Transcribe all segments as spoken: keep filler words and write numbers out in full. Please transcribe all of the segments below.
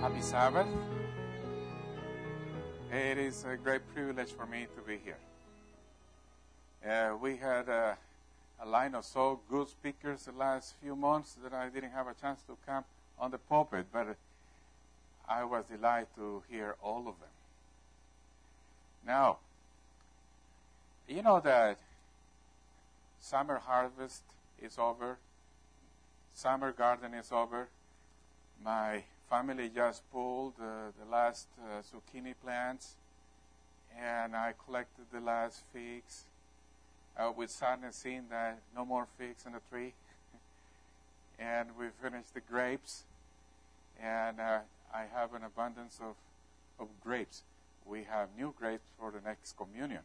Happy Sabbath. It is a great privilege for me to be here. Uh, we had a, a line of so good speakers the last few months that I didn't have a chance to come on the pulpit, but I was delighted to hear all of them. Now, you know that summer harvest is over, summer garden is over. My family just pulled uh, the last uh, zucchini plants, and I collected the last figs. Uh, with sadness, seeing that no more figs in the tree. And we finished the grapes, and uh, I have an abundance of, of grapes. We have new grapes for the next communion.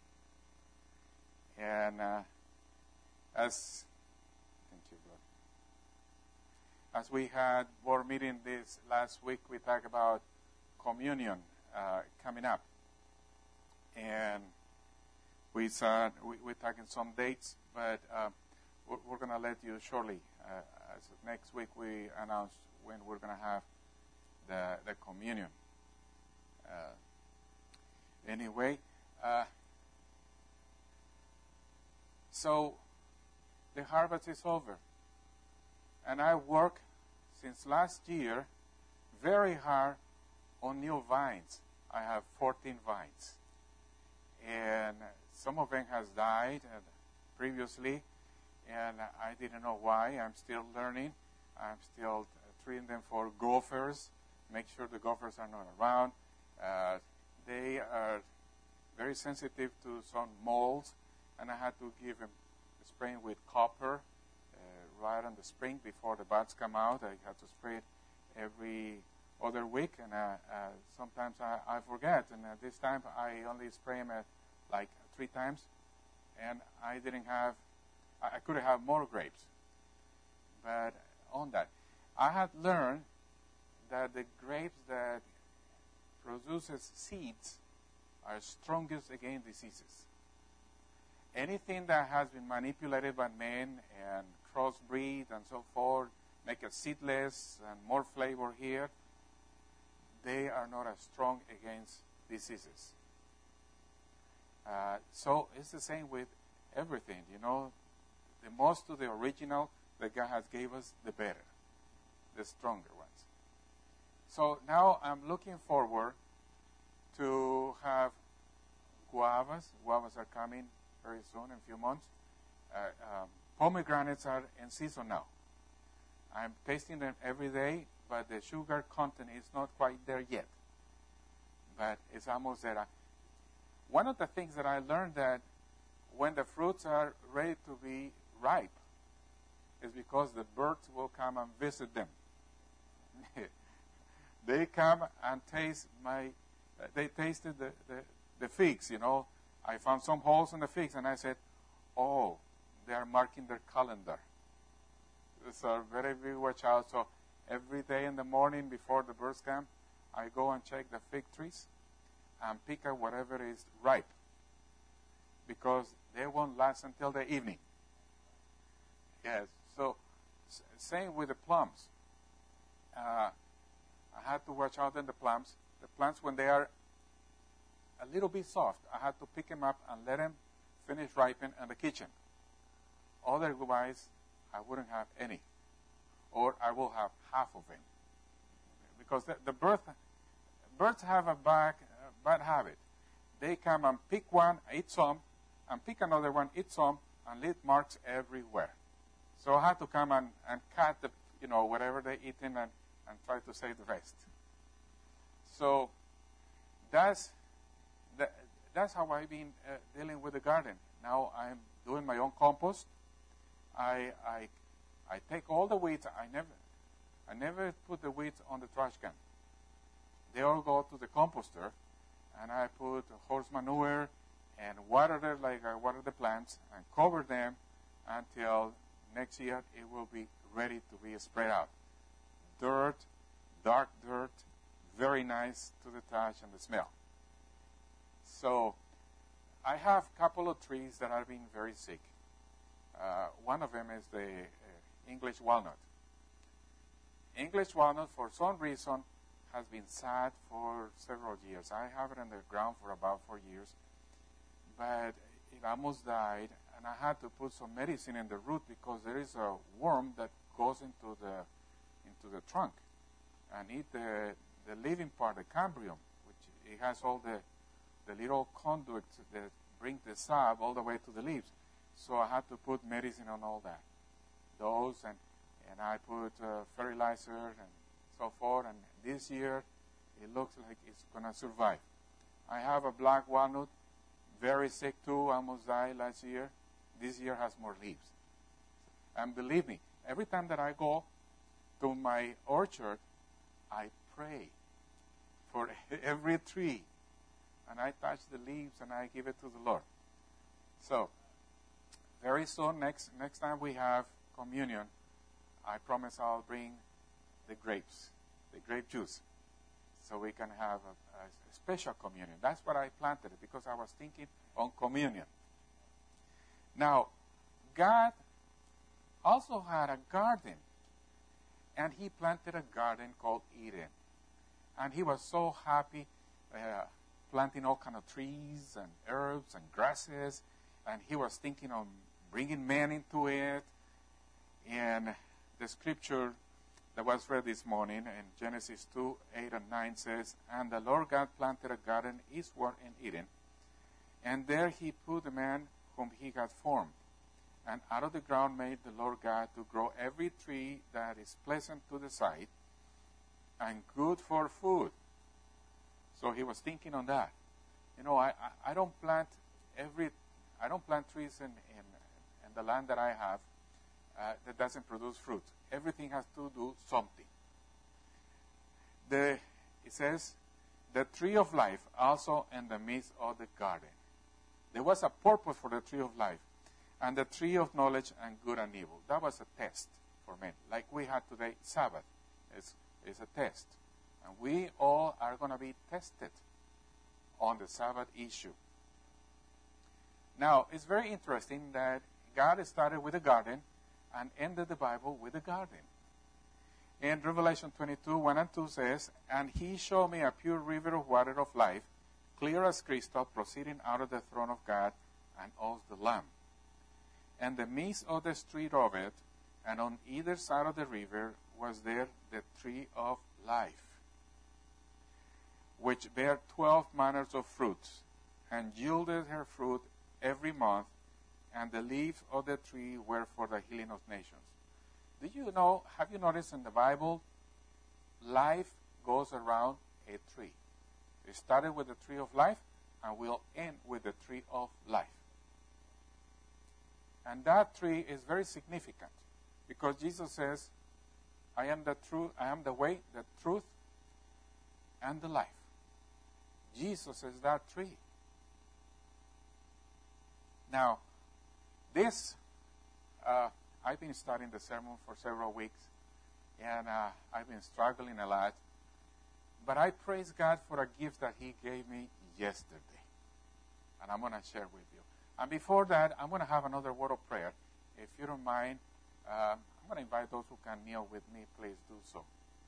And uh, as thank you, God. As we had board meeting this last week, we talked about communion uh, coming up, and we saw we, we're talking some dates, but uh, we're, we're going to let you shortly. Uh, as next week, we announce when we're going to have the the communion. Uh, anyway, uh, so the harvest is over, and I work since last year very hard on new vines. I have fourteen vines, and some of them has died uh, previously, and I didn't know why. I'm still learning. I'm still uh, treating them for gophers. Make sure the gophers are not around. Uh, they are very sensitive to some molds, and I had to give them spraying with copper uh, right on the spring before the buds come out. I had to spray it every other week, and uh, uh, sometimes I, I forget. And uh, this time I only spray them at like three times, and I didn't have, I, I could have more grapes. But on that, I had learned that the grapes that produces seeds are strongest against diseases. Anything that has been manipulated by men and crossbreed and so forth, make it seedless and more flavor here, they are not as strong against diseases. Uh, so it's the same with everything, you know. The most to the original that God has gave us, the better, the stronger ones. So now I'm looking forward to have guavas. Guavas are coming very soon, in a few months. Uh, um, pomegranates are in season now. I'm tasting them every day, but the sugar content is not quite there yet. But it's almost there. One of the things that I learned that when the fruits are ready to be ripe is because the birds will come and visit them. They come and taste my, uh, they tasted the, the, the figs, you know. I found some holes in the figs, and I said, oh, they are marking their calendar. So very big watch out. So every day in the morning before the birds come, I go and check the fig trees and pick up whatever is ripe, because they won't last until the evening. Yes, so s- same with the plums. Uh, I had to watch out in the plums. The plants, when they are a little bit soft, I had to pick them up and let them finish ripen in the kitchen. Otherwise, I wouldn't have any, or I will have half of them, because the, the bird, birds have a bad, uh, bad habit. They come and pick one, eat some, and pick another one, eat some, and leave marks everywhere. So I had to come and, and cut the, you know, whatever they eat in and, and try to save the rest. So that's that, that's how I've been uh, dealing with the garden. Now I'm doing my own compost. I I I take all the weeds. I never I never put the weeds on the trash can. They all go to the composter, and I put horse manure and water them like I water the plants, and cover them until next year it will be ready to be spread out. Dirt, dark dirt, very nice to the touch and the smell. So I have a couple of trees that are being very sick. Uh, one of them is the uh, English walnut. English walnut, for some reason, has been sad for several years. I have it on the ground for about four years, but it almost died, and I had to put some medicine in the root because there is a worm that goes into the into the trunk and eat the the living part, the cambrium, which it has all the the little conduits that bring the sap all the way to the leaves. So I had to put medicine on all that, those, and and I put uh, fertilizer and so forth. And this year, it looks like it's gonna survive. I have a black walnut, very sick too, almost died last year. This year has more leaves. And believe me, every time that I go to my orchard, I pray for every tree. And I touch the leaves and I give it to the Lord. So, very soon, next next time we have communion, I promise I'll bring the grapes, the grape juice, so we can have a, a special communion. That's what I planted it, because I was thinking on communion. Now, God also had a garden, and he planted a garden called Eden. And he was so happy uh, planting all kind of trees and herbs and grasses, and he was thinking of bringing man into it. And the scripture that was read this morning in Genesis two, eight and nine says, "And the Lord God planted a garden eastward in Eden, and there he put the man whom he had formed. And out of the ground made the Lord God to grow every tree that is pleasant to the sight and good for food." So he was thinking on that. You know, I, I, I don't plant every, I don't plant trees in, in, in the land that I have uh, that doesn't produce fruit. Everything has to do something. The, it says, the tree of life also in the midst of the garden. There was a purpose for the tree of life. And the tree of knowledge and good and evil. That was a test for men. Like we had today, Sabbath is, is a test. And we all are going to be tested on the Sabbath issue. Now, it's very interesting that God started with a garden and ended the Bible with a garden. In Revelation twenty-two, one and two says, "And he showed me a pure river of water of life, clear as crystal, proceeding out of the throne of God and of the Lamb. And the midst of the street of it, and on either side of the river, was there the tree of life, which bare twelve manners of fruits, and yielded her fruit every month, and the leaves of the tree were for the healing of nations." Do you know, have you noticed in the Bible, life goes around a tree. It started with the tree of life, and will end with the tree of life. And that tree is very significant, because Jesus says, I am the truth, I am the way, the truth, and the life. Jesus is that tree. Now, this, uh, I've been studying the sermon for several weeks, and uh, I've been struggling a lot. But I praise God for a gift that he gave me yesterday. And I'm going to share with you. And before that, I'm going to have another word of prayer. If you don't mind, um, I'm going to invite those who can kneel with me. Please do so.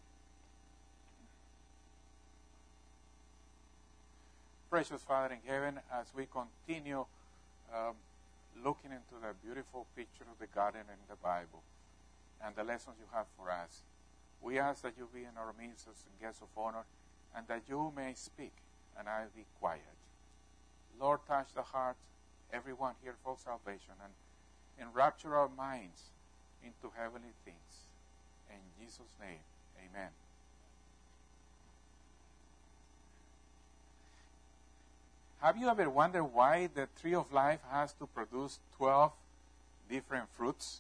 Precious Father in heaven, as we continue um, looking into the beautiful picture of the garden in the Bible and the lessons you have for us, we ask that you be in our midst as guests of honor, and that you may speak and I'll be quiet. Lord, touch the heart, everyone here for salvation, and enrapture our minds into heavenly things. In Jesus' name, amen. Have you ever wondered why the tree of life has to produce twelve different fruits?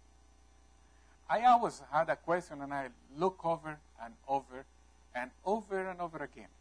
I always had a question, and I look over and over and over and over again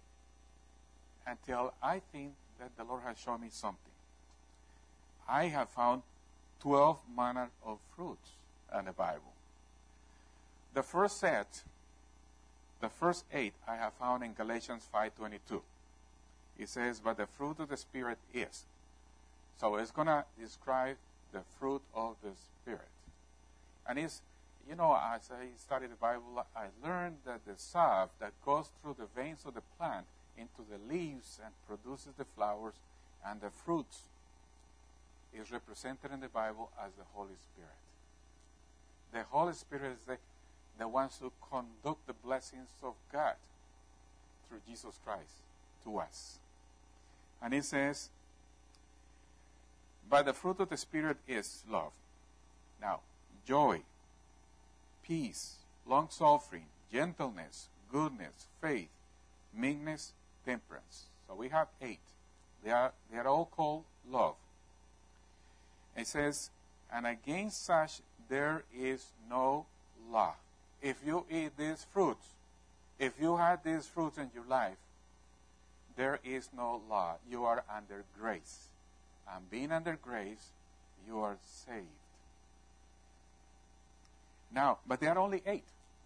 until I think that the Lord has shown me something. I have found twelve manner of fruits in the Bible. The first set, the first eight, I have found in Galatians five twenty-two. It says, but the fruit of the Spirit is. So it's going to describe the fruit of the Spirit. And it's, you know, as I studied the Bible, I learned that the sap that goes through the veins of the plant into the leaves and produces the flowers and the fruits is represented in the Bible as the Holy Spirit. The Holy Spirit is the, the ones who conduct the blessings of God through Jesus Christ to us. And it says, but the fruit of the Spirit is love. Now, joy, peace, long-suffering, gentleness, goodness, faith, meekness, temperance. So we have eight. They are, they are all called love. It says, and against such there is no law. If you eat these fruits, if you have these fruits in your life, there is no law. You are under grace. And being under grace, you are saved. Now, but there are only eight.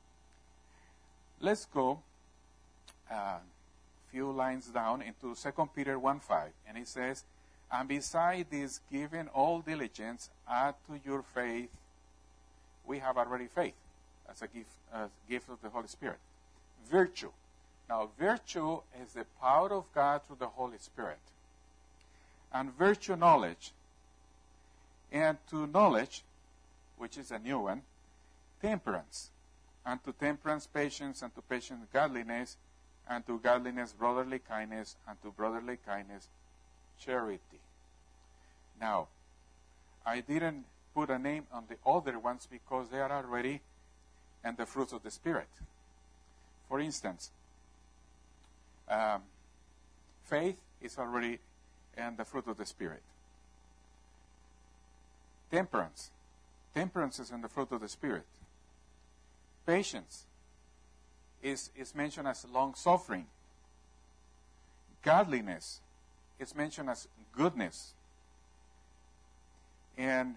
Let's go a uh, few lines down into Second Peter one five. And it says, and beside this, giving all diligence, add to your faith. We have already faith as a gift, uh, gift of the Holy Spirit. Virtue. Now, virtue is the power of God through the Holy Spirit. And virtue, knowledge. And to knowledge, which is a new one, temperance. And to temperance, patience. And to patience, godliness. And to godliness, brotherly kindness. And to brotherly kindness, charity. Now, I didn't put a name on the other ones because they are already in the fruits of the Spirit. For instance, um, faith is already in the fruit of the Spirit. Temperance. Temperance is in the fruit of the Spirit. Patience is, is mentioned as long-suffering. Godliness is mentioned as goodness. And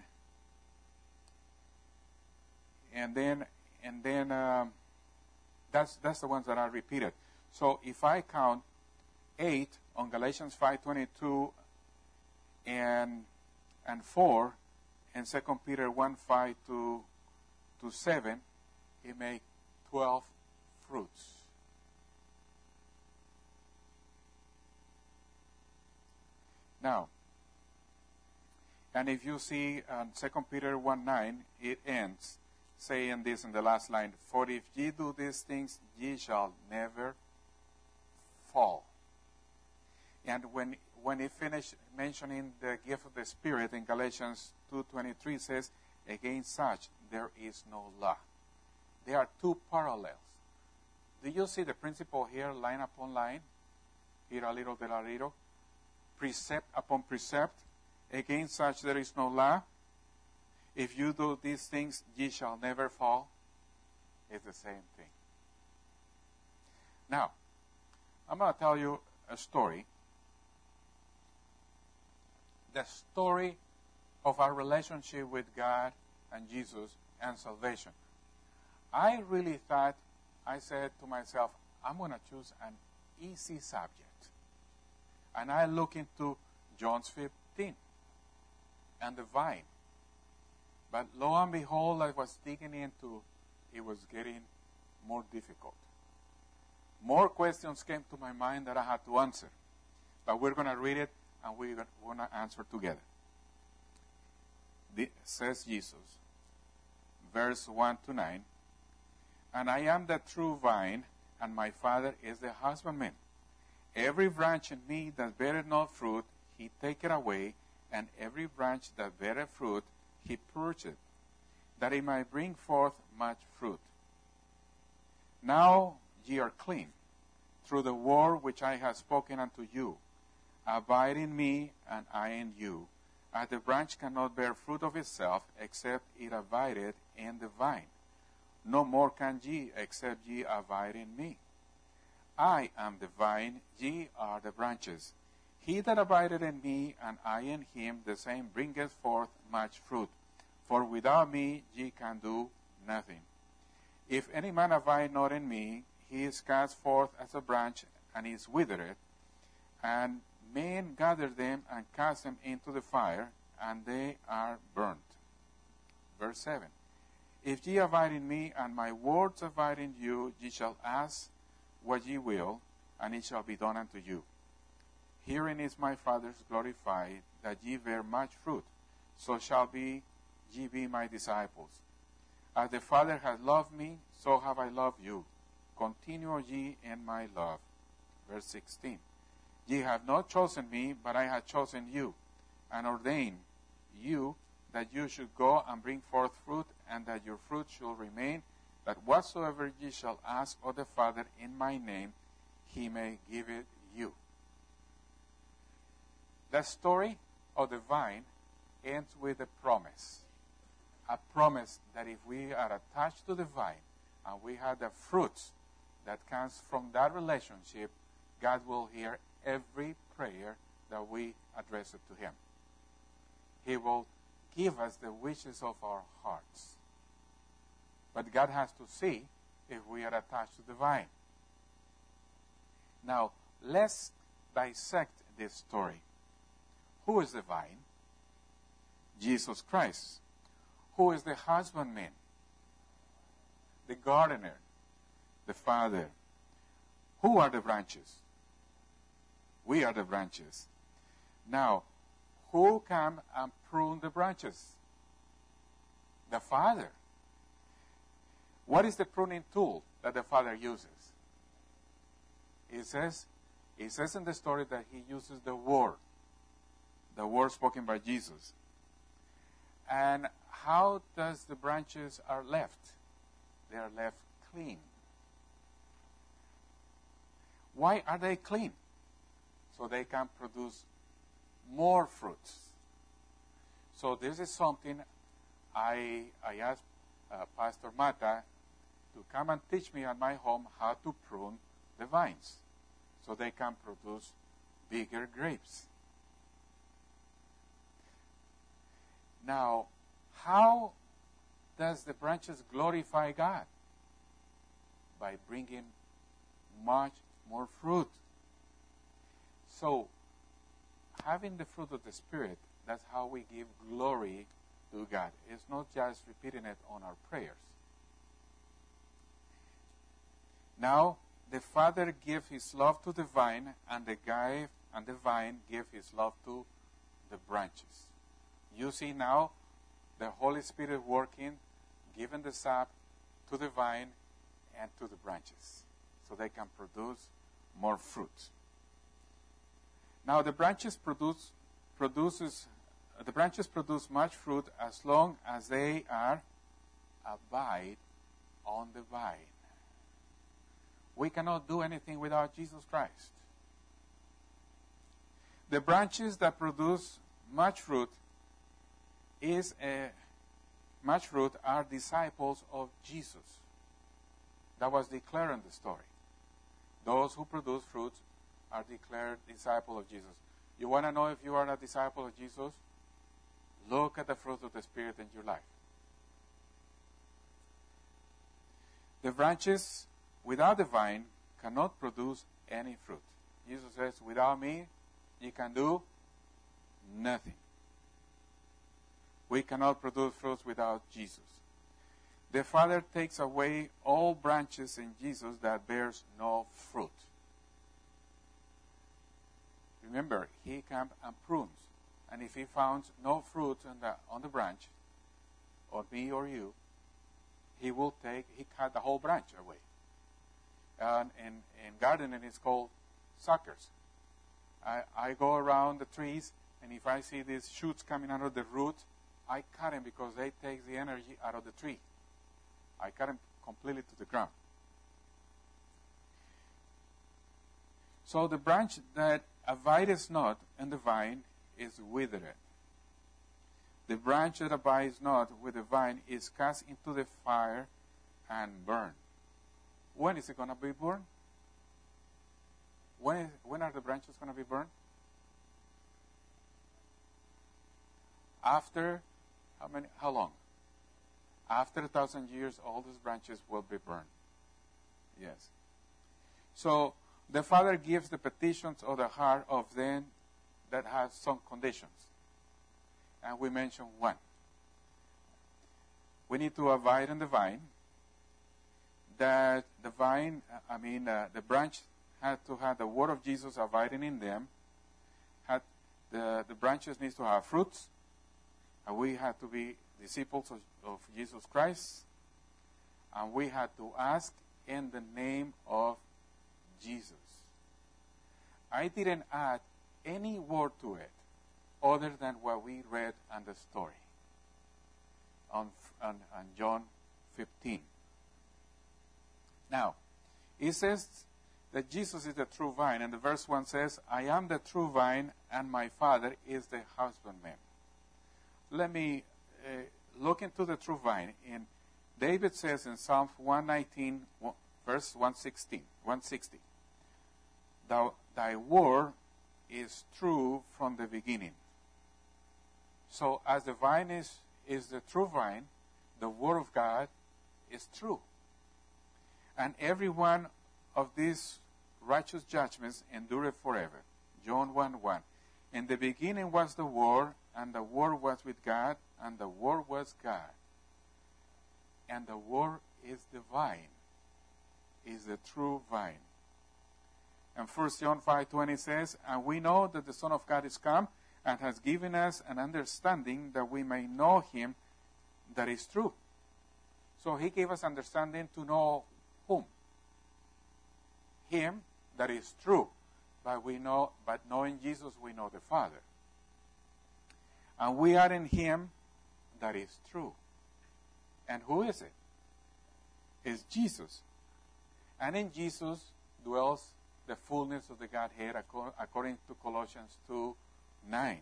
and then and then um, that's that's the ones that are repeated. So if I count eight on Galatians five twenty-two and and four and Second Peter one five to to seven, it makes twelve fruits. Now, and if you see um, Second Peter one nine, it ends saying this in the last line, for if ye do these things, ye shall never fall. And when when he finished mentioning the gift of the Spirit in Galatians two twenty-three, says, against such there is no law. There are two parallels. Do you see the principle here, line upon line? Here a little, there a little. Precept upon precept. Against such there is no law. If you do these things, ye shall never fall. It's the same thing. Now, I'm going to tell you a story. The story of our relationship with God and Jesus and salvation. I really thought, I said to myself, I'm going to choose an easy subject. And I look into John's fifteen and the vine. But lo and behold, I was digging into, it was getting more difficult. More questions came to my mind that I had to answer. But we're going to read it and we're going to answer together. This says Jesus, verse one to nine, and I am the true vine, and my Father is the husbandman. Every branch in me that beareth not fruit, he taketh away, and every branch that beareth fruit, he purgeth, that it might bring forth much fruit. Now ye are clean, through the word which I have spoken unto you. Abide in me, and I in you. As the branch cannot bear fruit of itself, except it abideth in the vine. No more can ye, except ye abide in me. I am the vine, ye are the branches. He that abideth in me, and I in him, the same bringeth forth much fruit. For without me ye can do nothing. If any man abide not in me, he is cast forth as a branch, and is withered. And men gather them, and cast them into the fire, and they are burnt. Verse seven. If ye abide in me, and my words abide in you, ye shall ask what ye will, and it shall be done unto you. Herein is my Father's glorified, that ye bear much fruit, so shall be ye be my disciples. As the Father hath loved me, so have I loved you. Continue ye in my love. Verse sixteen. Ye have not chosen me, but I have chosen you, and ordained you that you should go and bring forth fruit, and that your fruit should remain, that whatsoever ye shall ask of the Father in my name, he may give it you. The story of the vine ends with a promise. A promise that if we are attached to the vine and we have the fruits that comes from that relationship, God will hear every prayer that we address it to him. He will give us the wishes of our hearts. But God has to see if we are attached to the vine. Now, let's dissect this story. Who is the vine? Jesus Christ. Who is the husbandman? The gardener, the Father. Who are the branches? We are the branches. Now, who come and prune the branches? The Father. What is the pruning tool that the Father uses? It says, it says in the story that he uses the word, the word spoken by Jesus. And how does the branches are left? They are left clean. Why are they clean? So they can produce more fruits. So this is something I, I asked uh, Pastor Mata to come and teach me at my home how to prune the vines so they can produce bigger grapes. Now, how does the branches glorify God? By bringing much more fruit. So, having the fruit of the Spirit, that's how we give glory to God. It's not just repeating it on our prayers. Now, the Father gives his love to the vine, and the guy and the vine give his love to the branches. You see now the Holy Spirit working, giving the sap to the vine and to the branches, so they can produce more fruit. Now the branches produce produces uh, the branches produce much fruit as long as they are abide on the vine. We cannot do anything without Jesus Christ. The branches that produce much fruit is a much fruit are disciples of Jesus. That was declared in the story. Those who produce fruit are declared disciples of Jesus. You want to know if you are a disciple of Jesus? Look at the fruit of the Spirit in your life. The branches without the vine cannot produce any fruit. Jesus says, without me, you can do nothing. We cannot produce fruits without Jesus. The Father takes away all branches in Jesus that bears no fruit. Remember, he comes and prunes. And if he finds no fruit on the, on the branch, or me or you, he will take, he cut the whole branch away. And in, in gardening, it's called suckers. I, I go around the trees, and if I see these shoots coming out of the root, I cut them because they take the energy out of the tree. I cut them completely to the ground. So the branch that abides not in the vine is withered. The branch that abides not with the vine is cast into the fire and burned. When is it going to be burned? When, is, when are the branches going to be burned? After how many? How long? After a thousand years, all these branches will be burned. Yes. So the Father gives the petitions of the heart of them that have some conditions. And we mentioned one. we need to abide in the vine. That the vine, I mean, uh, the branch had to have the word of Jesus abiding in them. Had the, the branches needs to have fruits. And we had to be disciples of, of Jesus Christ. And we had to ask in the name of Jesus. I didn't add any word to it other than what we read on the story on, on, on John fifteen. Now, it says that Jesus is the true vine, and the verse one says, I am the true vine, and my Father is the husbandman. Let me uh, look into the true vine. In David says in Psalm one nineteen, verse one sixteen, one sixty, Thou, thy word is true from the beginning. So as the vine is, is the true vine, the word of God is true. And every one of these righteous judgments endureth forever. John one one. In the beginning was the Word, and the Word was with God, and the Word was God. And the Word is the vine, is the true vine. And First John five twenty says, And we know that the Son of God is come, and has given us an understanding that we may know him that is true. So he gave us understanding to know whom? Him that is true. But we know, but knowing Jesus, we know the Father. And we are in him that is true. And who is it? It's Jesus. And in Jesus dwells the fullness of the Godhead, according to Colossians two nine.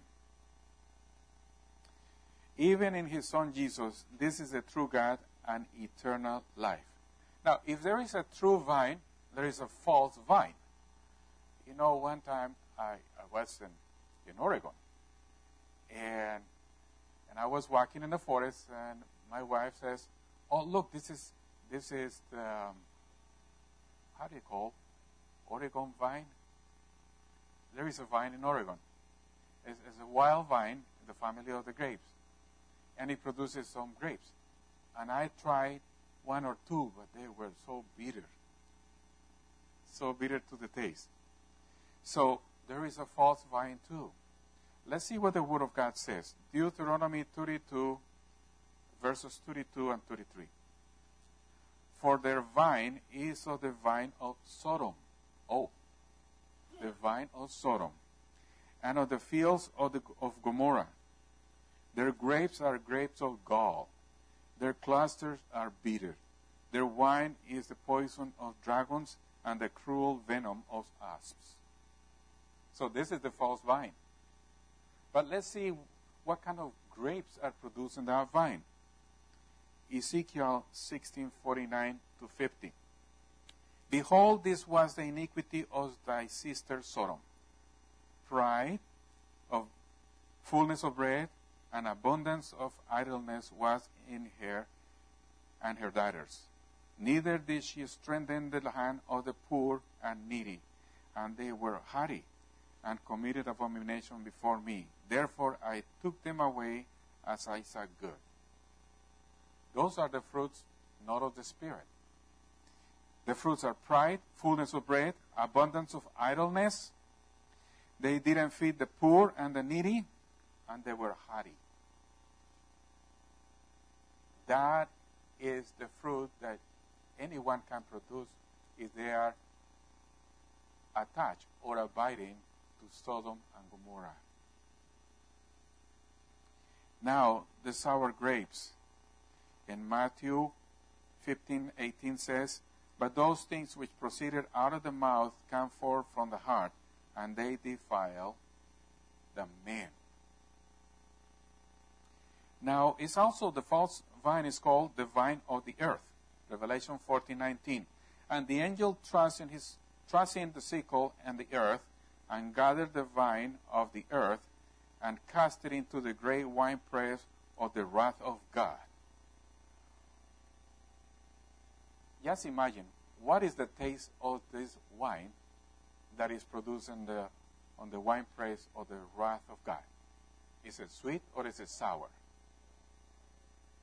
Even in his Son Jesus, this is the true God and eternal life. Now, if there is a true vine, there is a false vine. You know, one time I, I was in, in Oregon, and and I was walking in the forest, and my wife says, "Oh, look, this is this is the um, how do you call Oregon vine? There is a vine in Oregon. It's, it's a wild vine, the family of the grapes, and it produces some grapes. And I tried one or two, but they were so bitter, so bitter to the taste. So there is a false vine too. Let's see what the Word of God says. Deuteronomy thirty-two, verses thirty-two and thirty-three. For their vine is of the vine of Sodom. Oh, the vine of Sodom. And of the fields of, the, of Gomorrah. Their grapes are grapes of gall. Their clusters are bitter. Their wine is the poison of dragons and the cruel venom of asps. So this is the false vine. But let's see what kind of grapes are produced in that vine. Ezekiel sixteen forty-nine to fifty. Behold, this was the iniquity of thy sister Sodom. Pride of fullness of bread and abundance of idleness was in her and her daughters. Neither did she strengthen the hand of the poor and needy, and they were haughty and committed abomination before me. Therefore I took them away as I saw good. Those are the fruits not of the Spirit. The fruits are pride, fullness of bread, abundance of idleness. They didn't feed the poor and the needy, and they were haughty. That is the fruit that anyone can produce if they are attached or abiding to Sodom and Gomorrah. Now, the sour grapes. In Matthew fifteen eighteen says, But those things which proceeded out of the mouth come forth from the heart, and they defile the man. Now, it's also the false vine is called the vine of the earth. Revelation fourteen nineteen. And the angel thrust in his thrust in the sickle and the earth, and gathered the vine of the earth, and cast it into the great winepress of the wrath of God. Just imagine, what is the taste of this wine that is produced in the, on the winepress of the wrath of God? Is it sweet or is it sour?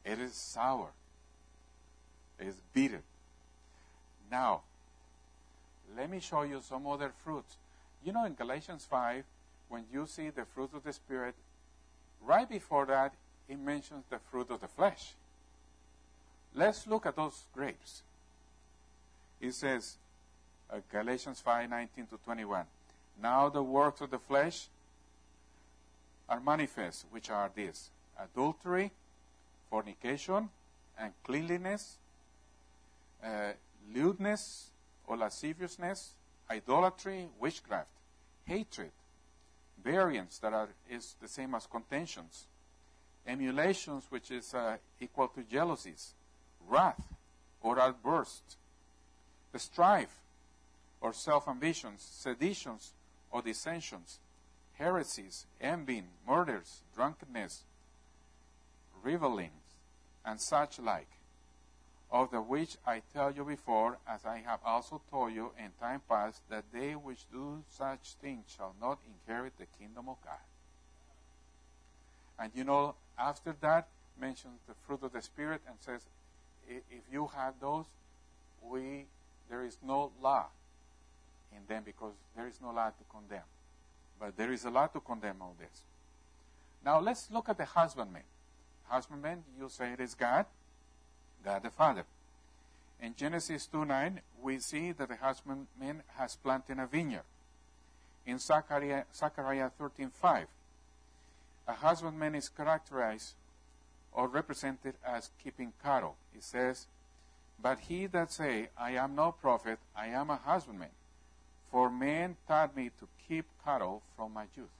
It is sour. It is bitter. Now, let me show you some other fruits. You know, in Galatians five, when you see the fruit of the Spirit, right before that, it mentions the fruit of the flesh. Let's look at those grapes. It says, uh, Galatians five, nineteen to twenty-one. Now the works of the flesh are manifest, which are these: adultery, fornication, uncleanliness, uh, lewdness or lasciviousness, idolatry, witchcraft, hatred, variance, that are, is the same as contentions, emulations, which is uh, equal to jealousies, wrath or outburst, the strife or self-ambitions, seditions or dissensions, heresies, envying, murders, drunkenness, revelings, and such like, of the which I tell you before, as I have also told you in time past, that they which do such things shall not inherit the kingdom of God. And you know, after that, mentions the fruit of the Spirit and says, if you have those, we there is no law in them, because there is no law to condemn. But there is a law to condemn all this. Now let's look at the husbandman. Husbandman, you say it is God, God the Father. In Genesis two nine, we see that the husbandman has planted a vineyard. In Zechariah, Zechariah thirteen five, a husbandman is characterized or represented as keeping cattle. It says, but he that say, I am no prophet, I am a husbandman, for men taught me to keep cattle from my youth.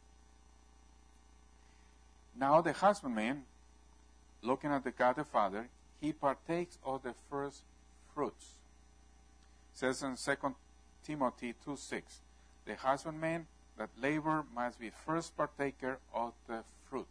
Now the husbandman, looking at the God the Father, he partakes of the first fruits. It says in Second Timothy two six, the husbandman that labor must be first partaker of the fruit.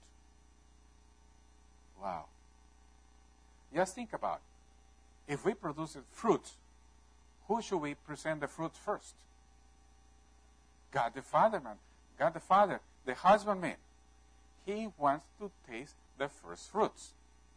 Wow. Just think about it. If we produce fruit, who should we present the fruit first? God the Father, man. God the Father, the husbandman. He wants to taste the first fruits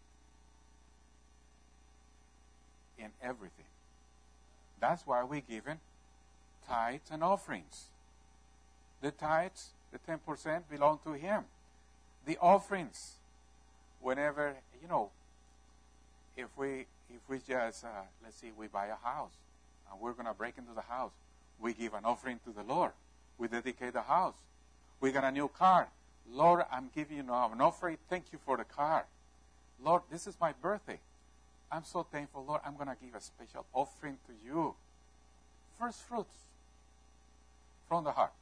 in everything. That's why we give in tithes and offerings. The tithes, the ten percent, belong to Him. The offerings, whenever, you know, if we if we just, uh, let's see, we buy a house and we're going to break into the house, we give an offering to the Lord. We dedicate the house. We got a new car. Lord, I'm giving you now an offering. Thank you for the car. Lord, this is my birthday. I'm so thankful, Lord. I'm going to give a special offering to you. First fruits from the heart.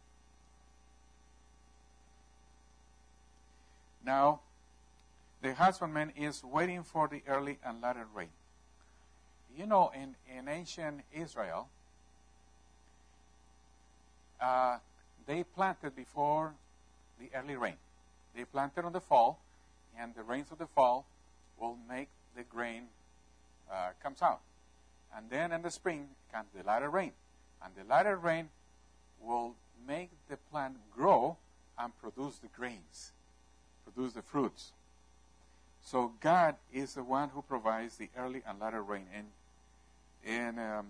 Now, the husbandman is waiting for the early and latter rain. You know, in, in ancient Israel, uh, they planted before the early rain. They planted on the fall, and the rains of the fall will make the grain uh, comes out. And then in the spring comes the latter rain. And the latter rain will make the plant grow and produce the grains, produce the fruits. So God is the one who provides the early and latter rain. And, and um,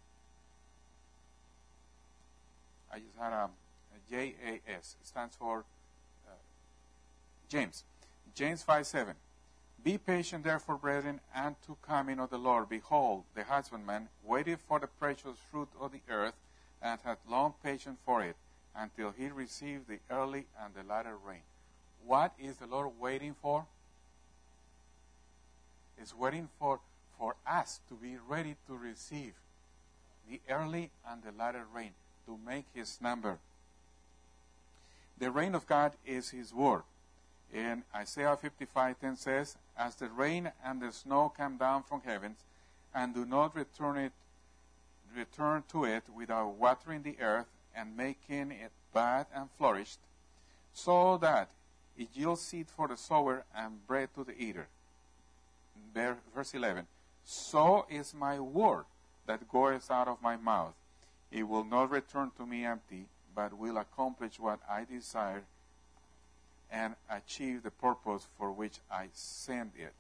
I just had a, a J A S. It stands for uh, James. James five seven. Be patient, therefore, brethren, unto coming of the Lord. Behold, the husbandman waited for the precious fruit of the earth, and hath long patience for it, until he receive the early and the latter rain. What is the Lord waiting for? He's waiting for, for us to be ready to receive the early and the latter rain, to make His number. The rain of God is His word. In Isaiah fifty-five ten says, as the rain and the snow come down from heavens, and do not return it, return to it without watering the earth and making it bud and flourished, so that it yields seed for the sower and bread to the eater. Verse eleven, so is my word that goeth out of my mouth. It will not return to me empty, but will accomplish what I desire and achieve the purpose for which I sent it.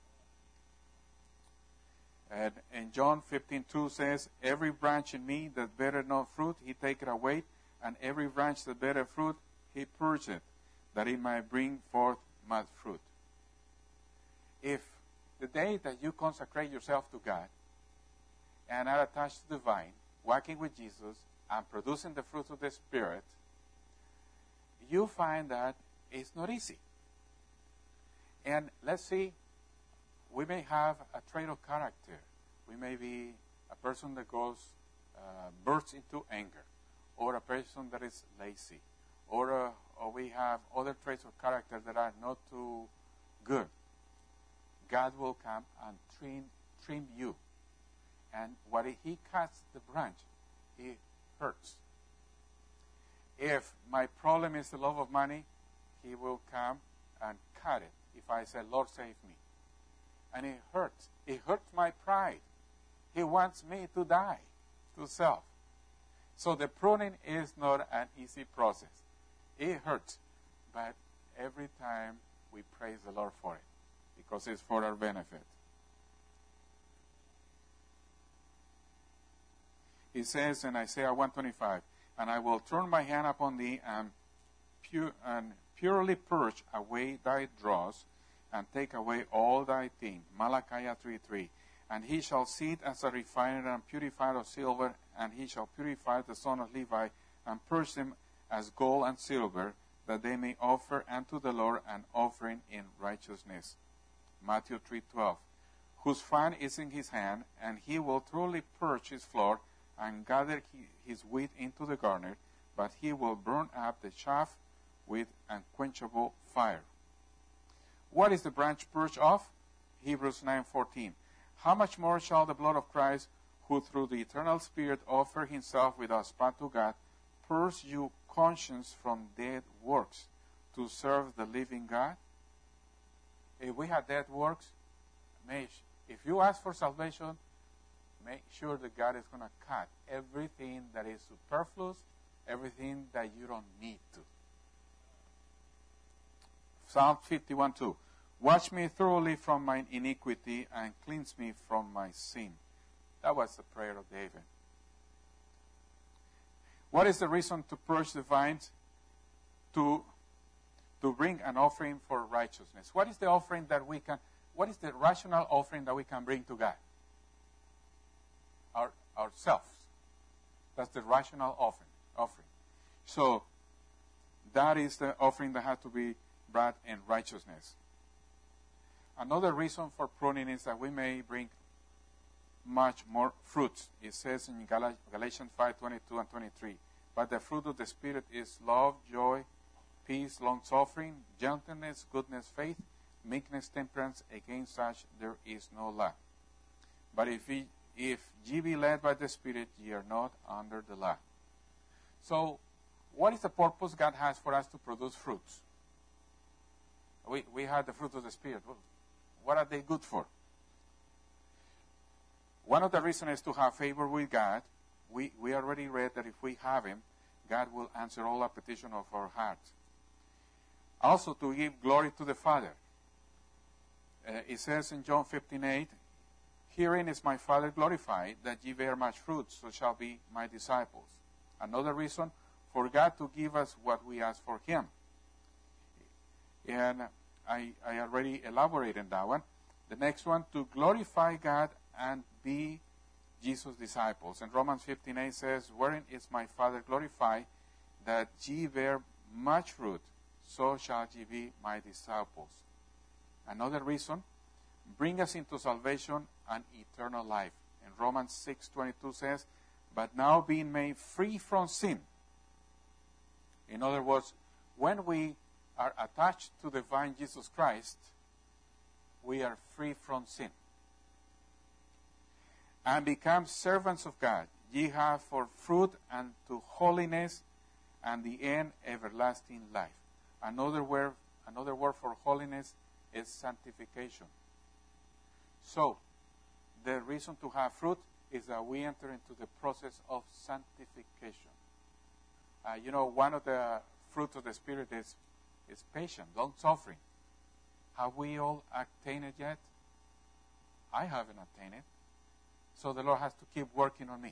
And, and John fifteen two says, every branch in me that beareth no fruit, he taketh away, and every branch that beareth fruit, he purgeth, that it might bring forth much fruit. If the day that you consecrate yourself to God and are attached to the vine, walking with Jesus and producing the fruits of the Spirit, you find that it's not easy. And let's see, we may have a trait of character. We may be a person that goes, uh, bursts into anger, or a person that is lazy, or, uh, or we have other traits of character that are not too good. God will come and trim, trim you. And when he cuts the branch, it hurts. If my problem is the love of money, he will come and cut it. If I say, Lord, save me. And it hurts. It hurts my pride. He wants me to die to self. So the pruning is not an easy process. It hurts. But every time we praise the Lord for it, because it's for our benefit. He says in Isaiah one twenty-five, and I will turn my hand upon thee and, pu- and purely purge away thy dross and take away all thy thing. Malachi three three. And he shall sit as a refiner and purifier of silver, and he shall purify the son of Levi and purge them as gold and silver, that they may offer unto the Lord an offering in righteousness. Matthew three twelve. Whose fan is in his hand, and he will truly purge his floor and gather his wheat into the garner, but he will burn up the chaff with unquenchable fire. What is the branch purged of? Hebrews nine fourteen. How much more shall the blood of Christ, who through the eternal Spirit offered himself without spot to God, purge your conscience from dead works to serve the living God? If we have dead works, if you ask for salvation, make sure that God is going to cut everything that is superfluous, everything that you don't need to. Psalm fifty-one two. Wash me thoroughly from mine iniquity and cleanse me from my sin. That was the prayer of David. What is the reason to purge the vines? To, to bring an offering for righteousness. What is the offering that we can, what is the rational offering that we can bring to God? Our, ourselves. That's the rational offering. offering. So, that is the offering that has to be brought in righteousness. Another reason for pruning is that we may bring much more fruits. It says in Gal- Galatians five twenty-two and twenty-three, but the fruit of the Spirit is love, joy, peace, long-suffering, gentleness, goodness, faith, meekness, temperance. Against such there is no law. But if ye, if ye be led by the Spirit, ye are not under the law. So, what is the purpose God has for us to produce fruits? We, we have the fruit of the Spirit. What are they good for? One of the reasons is to have favor with God. We, we already read that if we have Him, God will answer all our petition of our hearts. Also to give glory to the Father. Uh, it says in John fifteen eight, herein is my Father glorified, that ye bear much fruit, so shall be my disciples. Another reason, for God to give us what we ask for Him. And I, I already elaborated on that one. The next one, to glorify God and be Jesus' disciples. And Romans fifteen eight says, wherein is my Father glorified, that ye bear much fruit, so shall ye be my disciples. Another reason, bring us into salvation and eternal life. And Romans six twenty-two says, but now being made free from sin. In other words, when we are attached to the vine Jesus Christ, we are free from sin. And become servants of God. Ye have for fruit and to holiness, and the end everlasting life. Another word, another word for holiness is sanctification. So, the reason to have fruit is that we enter into the process of sanctification. Uh, you know, one of the fruits of the Spirit is is patient, long-suffering. Have we all attained it yet? I haven't attained it. So the Lord has to keep working on me.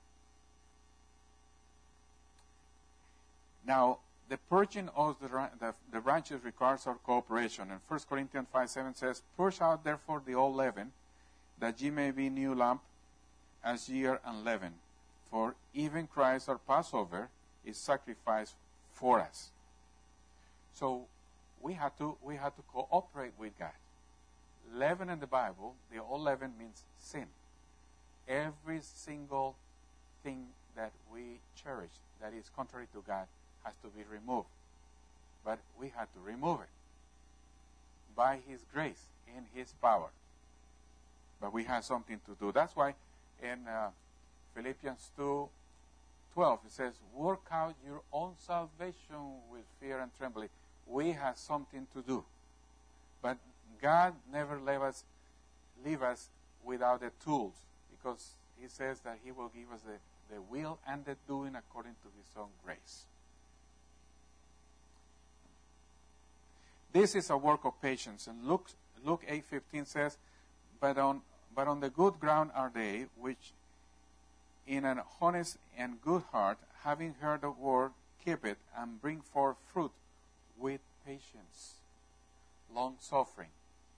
Now, the purging of the, the, the branches requires our cooperation. And First Corinthians five seven says, "Purge out therefore the old leaven, that ye may be new lump, as ye are unleavened. For even Christ our Passover is sacrificed for us." So we have to we have to cooperate with God. Leaven in the Bible, the old leaven means sin. Every single thing that we cherish that is contrary to God has to be removed. But we have to remove it by His grace, in His power. But we have something to do. That's why in uh, Philippians two twelve it says, "Work out your own salvation with fear and trembling." We have something to do. But God never leave us, leave us without the tools, because He says that He will give us the, the will and the doing according to His own grace. This is a work of patience. And Luke, Luke eight fifteen says, but on, but on the good ground are they, which in an honest and good heart, having heard the word, keep it, and bring forth fruit with patience, long-suffering.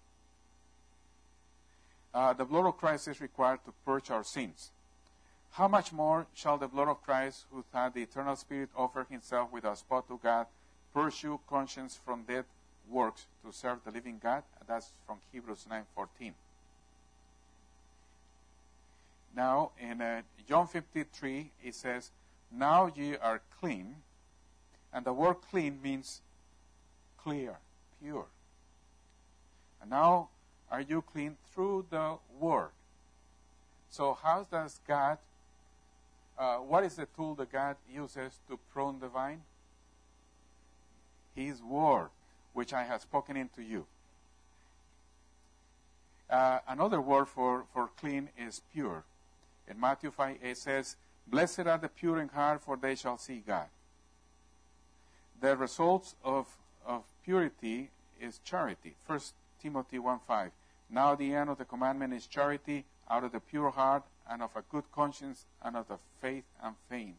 Uh, the blood of Christ is required to purge our sins. How much more shall the blood of Christ, who hath the eternal Spirit offer Himself without spot to God, purge your conscience from dead works to serve the living God? That's from Hebrews nine fourteen. Now, in uh, John fifty-three, it says, "Now ye are clean," and the word clean means clear, pure. And now are you clean through the Word? So how does God, uh, what is the tool that God uses to prune the vine? His Word, which I have spoken into you. Uh, another word for, for clean is pure. In Matthew five, it says, "Blessed are the pure in heart, for they shall see God." The results of, of purity is charity. First Timothy one five. "Now the end of the commandment is charity, out of the pure heart, and of a good conscience, and of the faith and faith."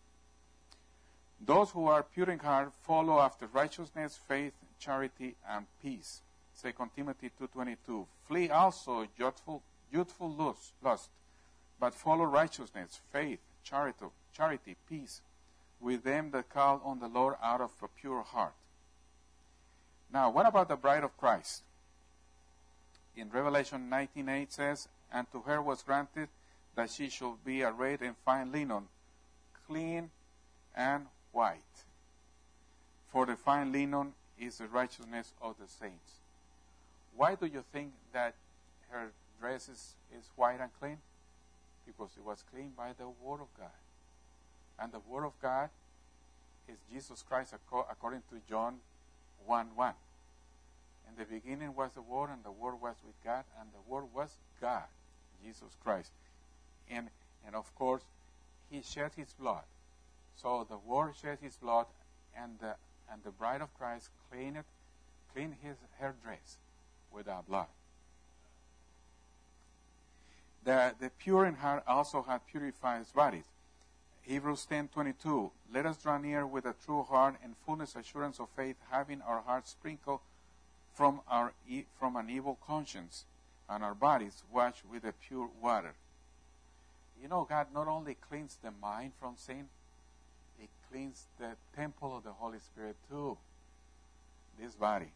Those who are pure in heart follow after righteousness, faith, charity, and peace. Second Timothy two twenty-two. "Flee also youthful, youthful lust, lust, but follow righteousness, faith, charity, charity, peace, with them that call on the Lord out of a pure heart." Now, what about the bride of Christ? In Revelation nineteen eight says, "And to her was granted that she should be arrayed in fine linen, clean and white. For the fine linen is the righteousness of the saints." Why do you think that her dress is, is white and clean? Because it was clean by the Word of God. And the Word of God is Jesus Christ, according to John one one. "In the beginning was the Word, and the Word was with God, and the Word was God," Jesus Christ. And, and of course, He shed His blood. So the Word shed His blood, and the, and the bride of Christ cleaned, it, cleaned his, her dress with our blood. The, the pure in heart also have purified his bodies. Hebrews ten twenty-two. "Let us draw near with a true heart and fullness assurance of faith, having our hearts sprinkled from our e- from an evil conscience, and our bodies washed with the pure water." You know, God not only cleans the mind from sin, He cleans the temple of the Holy Spirit too, this body.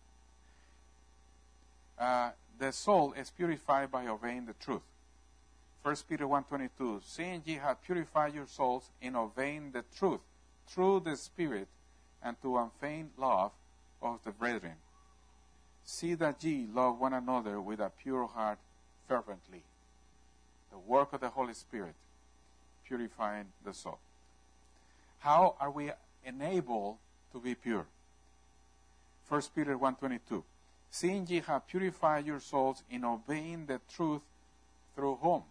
Uh, the soul is purified by obeying the truth. First Peter one twenty-two. "Seeing ye have purified your souls in obeying the truth through the Spirit, and to unfeigned love of the brethren. See that ye love one another with a pure heart fervently." The work of the Holy Spirit, purifying the soul. How are we enabled to be pure? First Peter one twenty-two. "Seeing ye have purified your souls in obeying the truth through whom?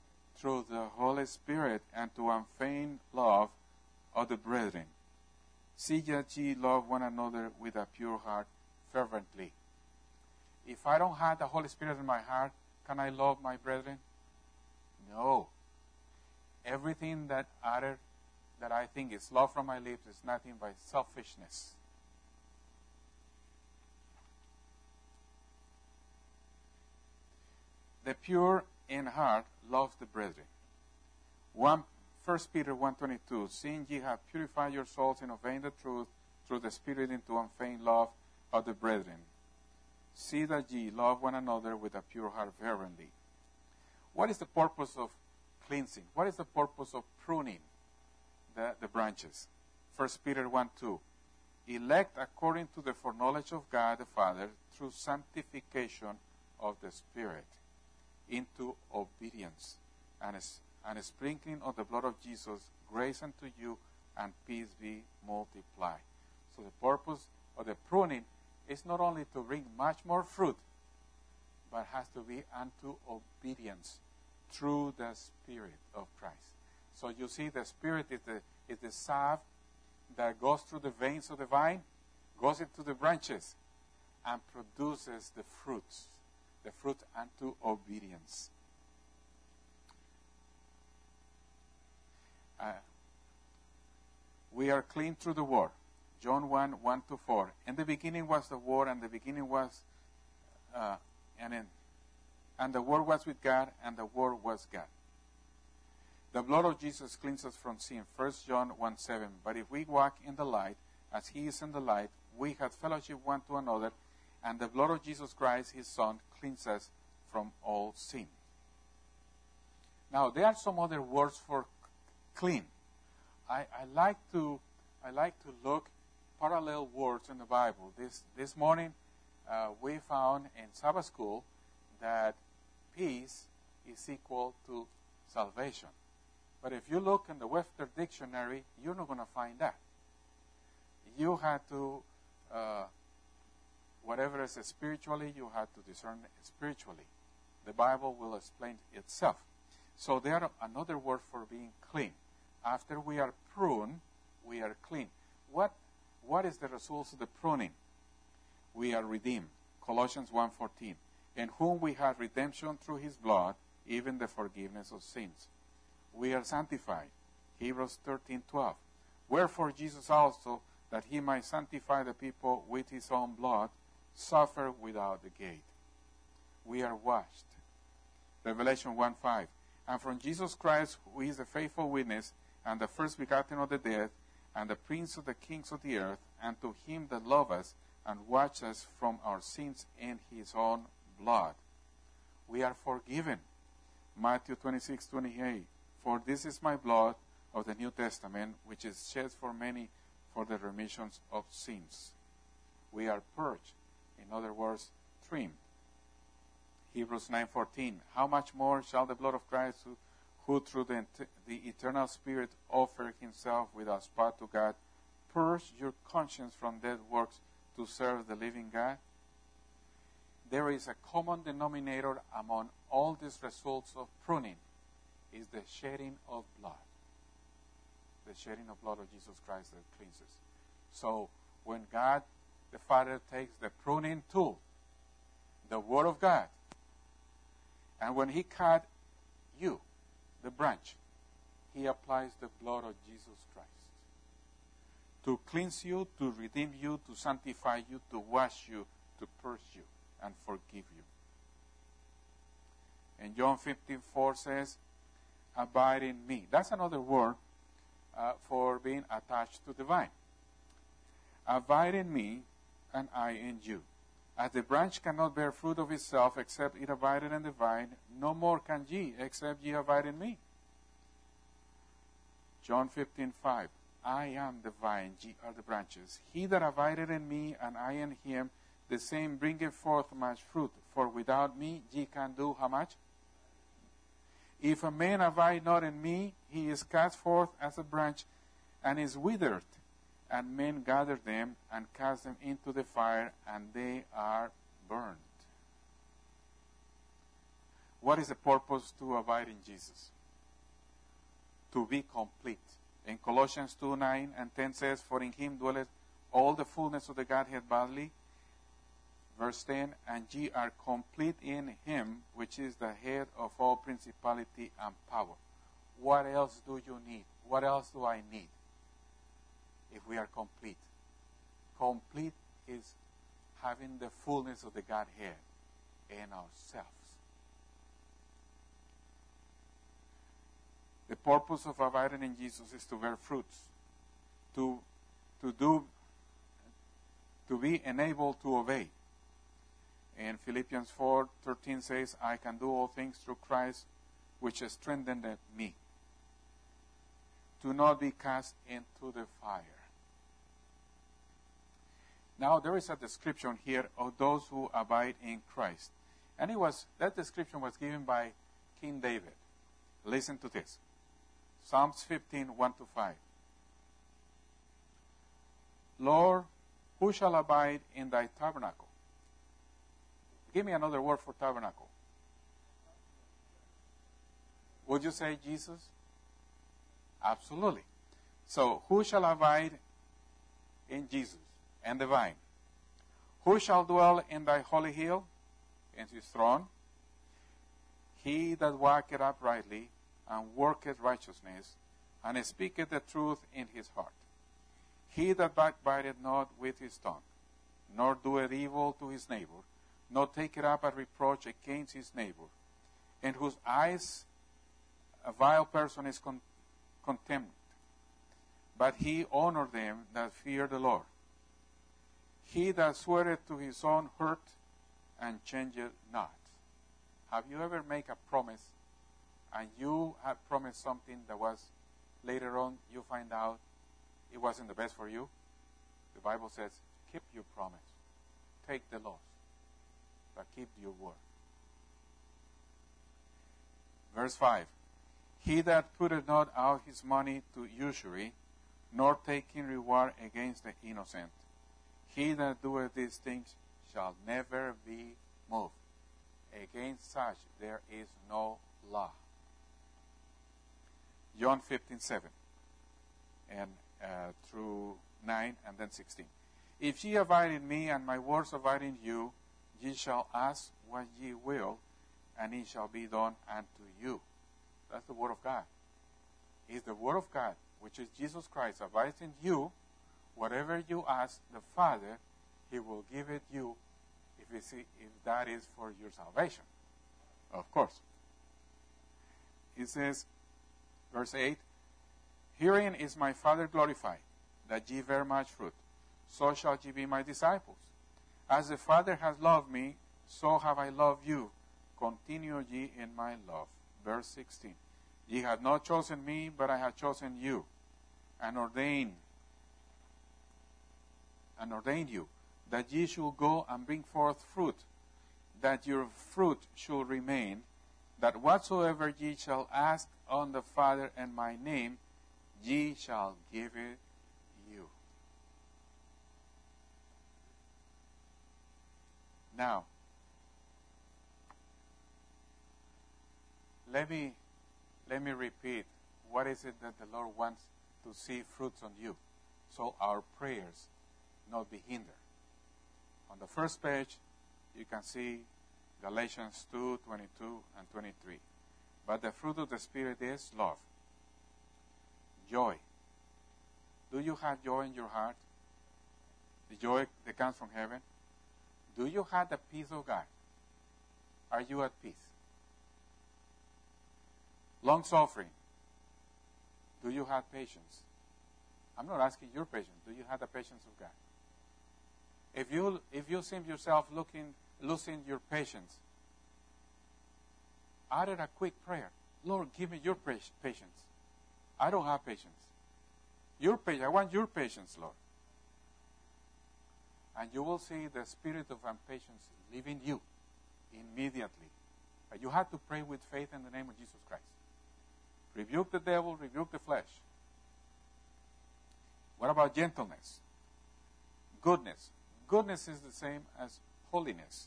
Through the Holy Spirit, and to unfeigned love of the brethren." See that ye love one another with a pure heart fervently. If I don't have the Holy Spirit in my heart, can I love my brethren? No. Everything that uttered that I think is love from my lips is nothing but selfishness. The pure in heart love the brethren. One, First Peter one twenty-two, seeing ye have purified your souls in obeying the truth through the Spirit into unfeigned love of the brethren. See that ye love one another with a pure heart fervently. What is the purpose of cleansing? What is the purpose of pruning the, the branches? First Peter one two, elect according to the foreknowledge of God the Father through sanctification of the Spirit into obedience and, and a sprinkling of the blood of Jesus, grace unto you and peace be multiplied. So the purpose of the pruning is not only to bring much more fruit, but has to be unto obedience through the Spirit of Christ. So you see, the Spirit is the, is the salve that goes through the veins of the vine, goes into the branches, and produces the fruits, the fruit unto obedience. Uh, we are clean through the Word. John one, one to four. In the beginning was the Word, and the beginning was, uh, and, in, and the Word was with God, and the Word was God. The blood of Jesus cleanses from sin. First John one, seven. But if we walk in the light, as He is in the light, we have fellowship one to another, and the blood of Jesus Christ, His Son, cleanses us from all sin. Now, there are some other words for clean. I, I like to I like to look parallel words in the Bible. This this morning uh, we found in Sabbath school that peace is equal to salvation. But if you look in the Webster Dictionary, you're not going to find that. You have to, uh, whatever is spiritually, you have to discern spiritually. The Bible will explain itself. So there are another word for being clean. After we are pruned, we are clean. What What is the result of the pruning? We are redeemed. Colossians one fourteen. In whom we have redemption through His blood, even the forgiveness of sins. We are sanctified. Hebrews thirteen twelve. Wherefore Jesus also, that He might sanctify the people with His own blood, suffered without the gate. We are washed. Revelation one five. And from Jesus Christ, who is the faithful witness, and the first begotten of the dead, and the prince of the kings of the earth, and to Him that loved us, and washed us from our sins in His own blood. We are forgiven. Matthew twenty-six twenty-eight. For this is my blood of the New Testament, which is shed for many for the remissions of sins. We are purged. In other words, trimmed. Hebrews nine fourteen. How much more shall the blood of Christ, who, who through the, the eternal Spirit offered Himself without spot to God, purge your conscience from dead works to serve the living God? There is a common denominator among all these results of pruning, is the shedding of blood. The shedding of blood of Jesus Christ that cleanses. So when God the Father takes the pruning tool, the Word of God, and when He cut you, the branch, He applies the blood of Jesus Christ to cleanse you, to redeem you, to sanctify you, to wash you, to purge you, and forgive you. And John fifteen four says, abide in me. That's another word uh, for being attached to the vine. Abide in me, and I in you. As the branch cannot bear fruit of itself except it abide in the vine, no more can ye except ye abide in me. John fifteen five. I am the vine, ye are the branches. He that abideth in me, and I in him, the same bringeth forth much fruit. For without me ye can do how much? If a man abide not in me, he is cast forth as a branch, and is withered. And men gather them, and cast them into the fire, and they are burned. What is the purpose to abide in Jesus? To be complete. And Colossians two, nine and ten says, for in him dwelleth all the fullness of the Godhead bodily. Verse ten, and ye are complete in him, which is the head of all principality and power. What else do you need? What else do I need if we are complete? Complete is having the fullness of the Godhead in ourselves. The purpose of abiding in Jesus is to bear fruits, to, to do, to be enabled to obey. And Philippians four thirteen says, I can do all things through Christ, which has strengthened me. To not be cast into the fire. Now there is a description here of those who abide in Christ. And it was that description was given by King David. Listen to this. Psalms fifteen, one to five. Lord, who shall abide in thy tabernacle? Give me another word for tabernacle. Would you say Jesus? Absolutely. So, who shall abide in Jesus and the vine? Who shall dwell in thy holy hill? In his throne? He that walketh uprightly and worketh righteousness, and speaketh the truth in his heart. He that backbiteth not with his tongue, nor doeth evil to his neighbor, nor taketh up a reproach against his neighbor, in whose eyes a vile person is con- contemned. But he honor them that fear the Lord. He that sweareth to his own hurt and changeth not. Have you ever made a promise and you have promised something that was later on you find out it wasn't the best for you? The Bible says, keep your promise. Take the loss, but keep your word. Verse five. He that putteth not out his money to usury, nor taking reward against the innocent, he that doeth these things shall never be moved. Against such there is no law. John fifteen, seven and uh, through nine and then sixteen. If ye abide in me and my words abide in you, ye shall ask what ye will, and it shall be done unto you. That's the word of God. It's the word of God, which is Jesus Christ, abides in you. Whatever you ask the Father, he will give it you if, it's, if that is for your salvation. Of course. It says, verse eight, herein is my Father glorified, that ye bear much fruit. So shall ye be my disciples. As the Father has loved me, so have I loved you. Continue ye in my love. Verse sixteen. Ye have not chosen me, but I have chosen you, and ordained, and ordained you, that ye should go and bring forth fruit, that your fruit should remain, that whatsoever ye shall ask on the Father in my name, ye shall give it you. Now, let me let me repeat, what is it that the Lord wants to see fruits on you, so our prayers not be hindered. On the first page, you can see Galatians two, twenty-two and twenty-three. But the fruit of the Spirit is love, joy. Do you have joy in your heart? The joy that comes from heaven? Do you have the peace of God? Are you at peace? Long-suffering. Do you have patience? I'm not asking your patience. Do you have the patience of God? If you if you seem yourself looking losing your patience, utter a quick prayer. Lord, give me your patience. I don't have patience. Your patience. I want your patience, Lord. And you will see the spirit of impatience leaving you immediately. But you have to pray with faith in the name of Jesus Christ. Rebuke the devil, rebuke the flesh. What about gentleness? Goodness. Goodness is the same as holiness.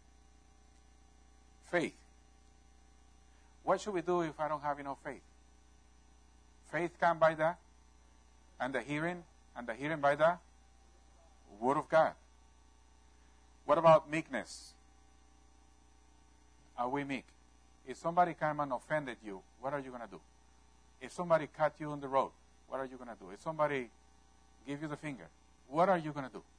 Faith. What should we do if I don't have enough faith? Faith comes by the And the hearing, and the hearing by the Word of God. What about meekness? Are we meek? If somebody came and offended you, what are you going to do? If somebody cut you on the road, what are you going to do? If somebody give you the finger, what are you going to do?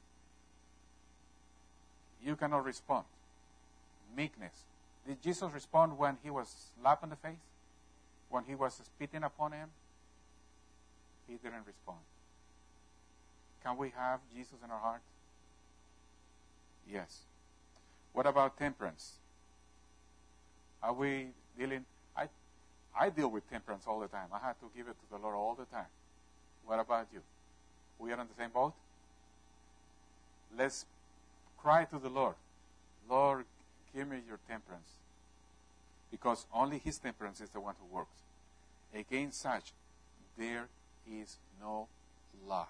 You cannot respond. Meekness. Did Jesus respond when he was slapped in the face? When he was spitting upon him? He didn't respond. Can we have Jesus in our heart? Yes. What about temperance? Are we dealing? I, I deal with temperance all the time. I have to give it to the Lord all the time. What about you? We are on the same boat? Let's cry to the Lord. Lord, give me your temperance. Because only his temperance is the one who works. Against such, there is no law.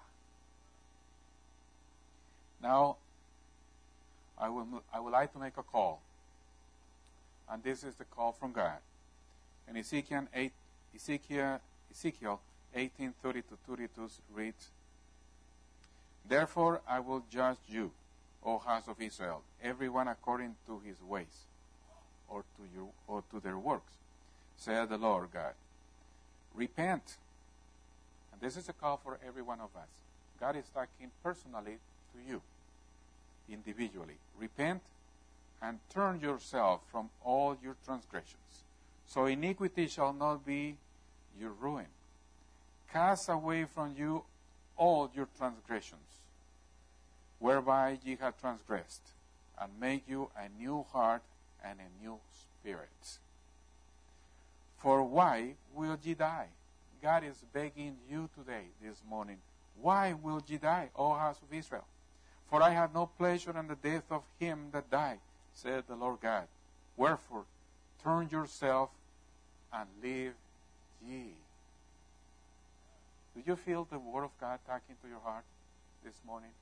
Now, I will, I would like to make a call. And this is the call from God. In Ezekiel, eight, Ezekiel, Ezekiel eighteen thirty to thirty-two reads, Therefore I will judge you, O house of Israel, everyone according to his ways, or to your, or to their works, saith the Lord God. Repent. And this is a call for every one of us. God is talking personally to you, individually. Repent and turn yourself from all your transgressions, so iniquity shall not be your ruin. Cast away from you all your transgressions, whereby ye have transgressed, and make you a new heart and a new spirit. For why will ye die? God is begging you today, this morning. Why will ye die, O house of Israel? For I have no pleasure in the death of him that died, said the Lord God. Wherefore, turn yourself and live ye. Do you feel the word of God talking to your heart this morning?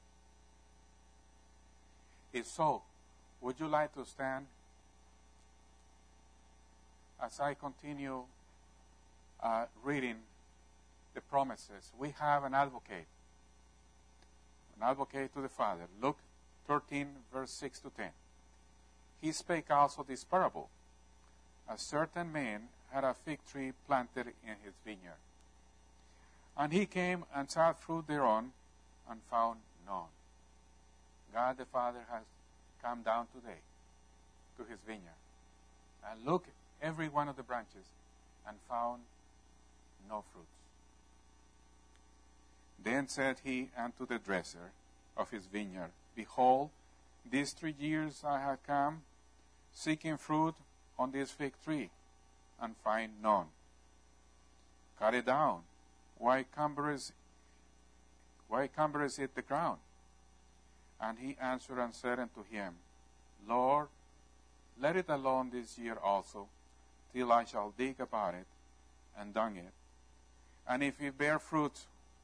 If so, would you like to stand as I continue uh, reading the promises? We have an advocate. An advocate to the Father. Luke thirteen, verse six to ten. He spake also this parable. A certain man had a fig tree planted in his vineyard. And he came and sought fruit thereon, and found none. God the Father has come down today to his vineyard, and looked every one of the branches, and found no fruits. Then said he unto the dresser of his vineyard, Behold, these three years I have come, seeking fruit on this fig tree, and find none. Cut it down. Why cumbereth, why cumbereth it the ground? And he answered and said unto him, Lord, let it alone this year also, till I shall dig about it, and dung it. And if it bear fruit,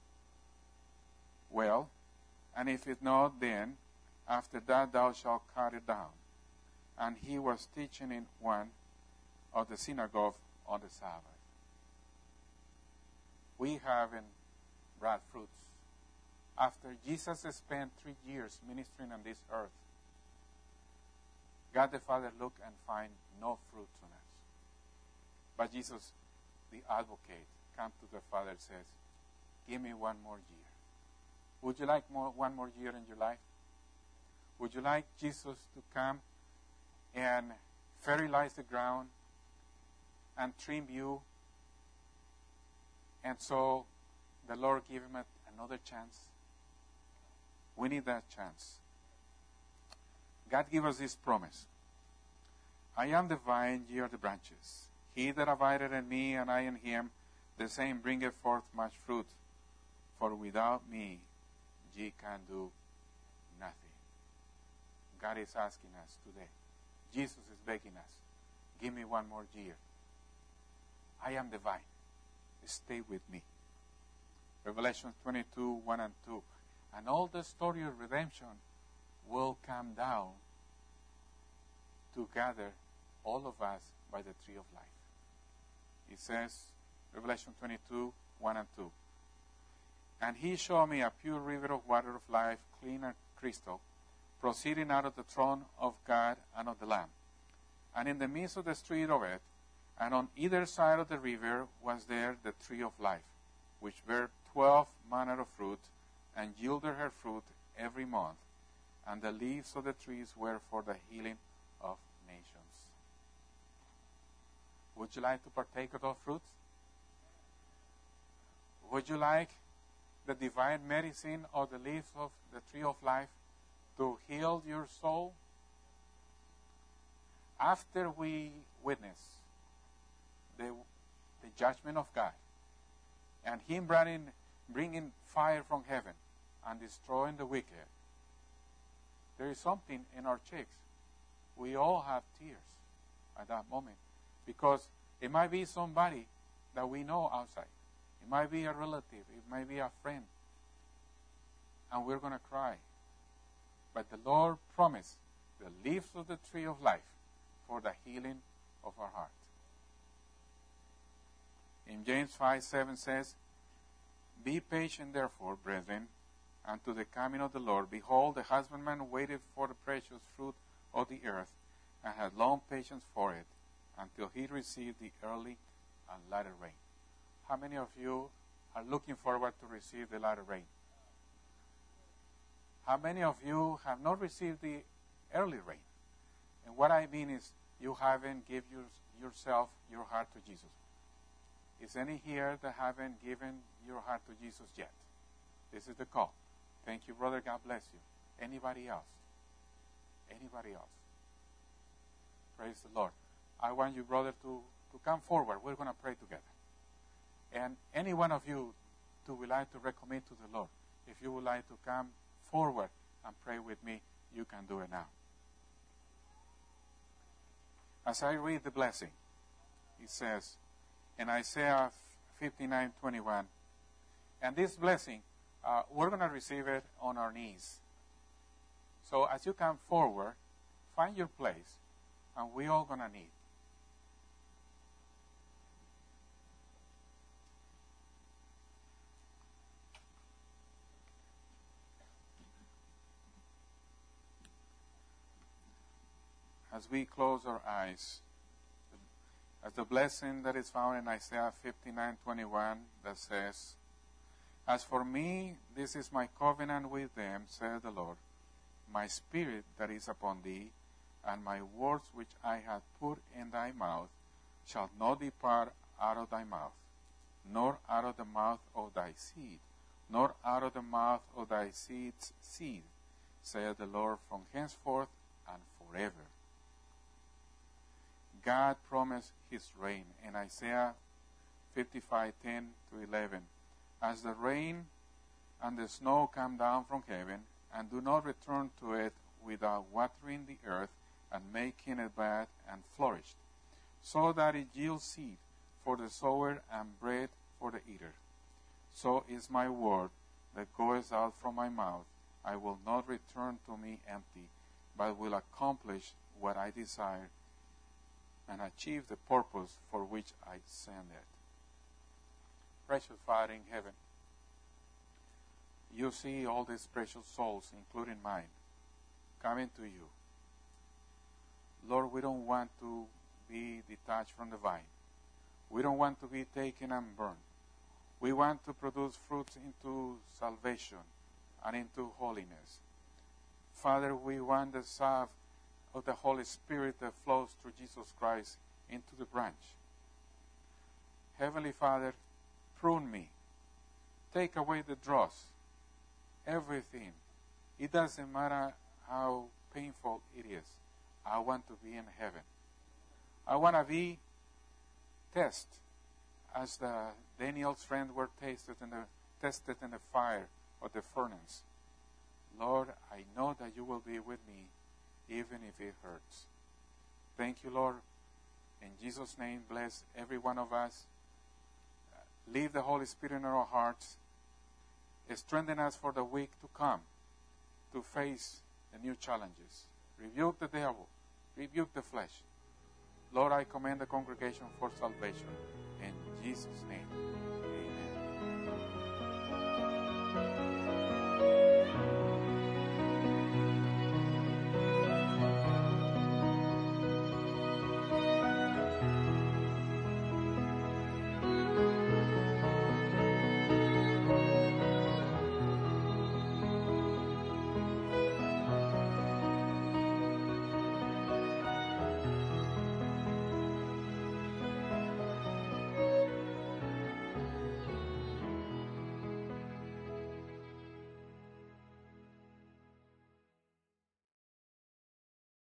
well, and if it not, then after that thou shalt cut it down. And he was teaching in one of the synagogue on the Sabbath. We haven't brought fruits. After Jesus spent three years ministering on this earth, God the Father looked and find no fruits on us. But Jesus, the advocate, come to the Father and says, give me one more year. Would you like more, one more year in your life? Would you like Jesus to come and fertilize the ground and trim you? And so the Lord gave him a, another chance. We need that chance. God gave us this promise. I am the vine, ye are the branches. He that abideth in me, and I in him, the same bringeth forth much fruit. For without me, ye can do nothing. God is asking us today. Jesus is begging us. Give me one more year. I am the vine. Stay with me. Revelation twenty-two, one and two. And all the story of redemption will come down to gather all of us by the tree of life. It says, Revelation twenty-two, one and two. And he showed me a pure river of water of life, clean and crystal, proceeding out of the throne of God and of the Lamb. And in the midst of the street of it, and on either side of the river, was there the tree of life, which bare twelve manner of fruit, and yielded her fruit every month. And the leaves of the trees were for the healing of nations. Would you like to partake of those fruits? Would you like the divine medicine of the leaves of the tree of life to heal your soul? After we witness the, the judgment of God and Him bringing, bringing fire from heaven and destroying the wicked, there is something in our cheeks. We all have tears at that moment, because it might be somebody that we know outside. It might be a relative. It might be a friend. And we're going to cry. But the Lord promised the leaves of the tree of life for the healing of our heart. In James five seven says, Be patient, therefore, brethren, unto the coming of the Lord. Behold, the husbandman waited for the precious fruit of the earth, and had long patience for it, until he received the early and latter rain. How many of you are looking forward to receive the latter rain? How many of you have not received the early rain? And what I mean is, you haven't given your, yourself, your heart to Jesus. Is any here that haven't given your heart to Jesus yet? This is the call. Thank you, brother. God bless you. Anybody else? Anybody else? Praise the Lord. I want you, brother, to, to come forward. We're going to pray together. And any one of you who would like to recommit to the Lord, if you would like to come forward and pray with me, you can do it now. As I read the blessing, it says in Isaiah fifty-nine twenty-one, and this blessing, uh, we're going to receive it on our knees. So as you come forward, find your place, and we all going to need. As we close our eyes, as the blessing that is found in Isaiah fifty-nine twenty-one that says, As for me, this is my covenant with them, saith the Lord, my spirit that is upon thee, and my words which I have put in thy mouth shall not depart out of thy mouth, nor out of the mouth of thy seed, nor out of the mouth of thy seed's seed, saith the Lord, from henceforth and forever. God promised His rain in Isaiah fifty-five ten to eleven. As the rain and the snow come down from heaven, and do not return to it without watering the earth and making it bud and flourish, so that it yields seed for the sower and bread for the eater. So is my word that goes out from my mouth. I will not return to me empty, but will accomplish what I desire and achieve the purpose for which I send it. Precious Father in heaven, you see all these precious souls, including mine, coming to you. Lord, we don't want to be detached from the vine. We don't want to be taken and burned. We want to produce fruits into salvation and into holiness. Father, we want the salve of the Holy Spirit that flows through Jesus Christ into the branch. Heavenly Father, prune me. Take away the dross. Everything. It doesn't matter how painful it is. I want to be in heaven. I want to be tested as the Daniel's friends were tasted in the, tested in the fire of the furnace. Lord, I know that you will be with me even if it hurts. Thank you, Lord. In Jesus' name, bless every one of us. Leave the Holy Spirit in our hearts. Strengthen us for the week to come to face the new challenges. Rebuke the devil. Rebuke the flesh. Lord, I commend the congregation for salvation. In Jesus' name, amen.